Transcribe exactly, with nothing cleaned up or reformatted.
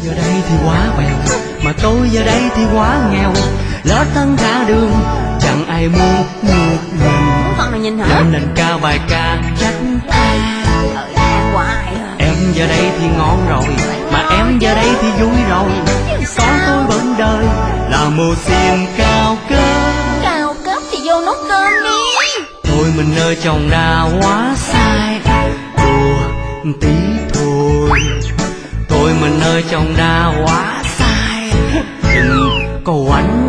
giờ đây thì quá bèo, mà tôi giờ đây thì quá nghèo. Lỡ thân ra đường chẳng ai muốn một mình. Muốn con nào nhìn hả? Cho nên ca bài ca trách ai. Ở đây hoài à. Em giờ đây thì ngon rồi, mà em giờ đây thì vui rồi. Có tôi bên đời là mưu xin cao cấp. Cao cấp thì vô nấu cơm đi. Thôi mình nơi chồng đã quá sai, đùa tí thôi. Thôi mình nơi chồng đã quá sai, đừng có quánh